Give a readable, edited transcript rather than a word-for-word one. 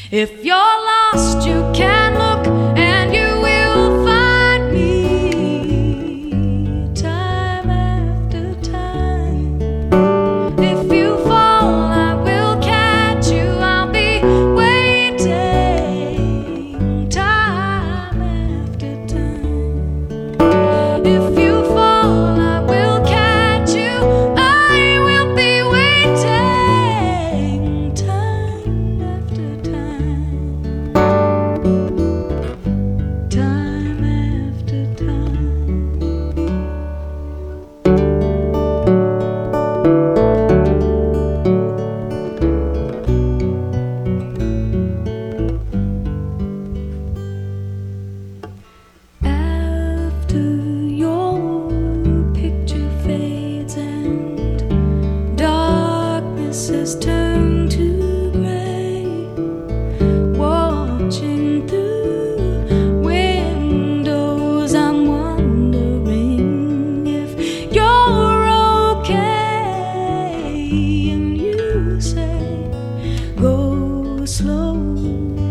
If you're lost, you can look and you will find me time after time. If you fall, I will catch you. I'll be waiting time after time. If you fall, I will catch you. I will be waiting time after time. Time after time. After your picture fades and darkness has turned to gray, watching through windows, I'm wondering if you're okay. And you say, go slow.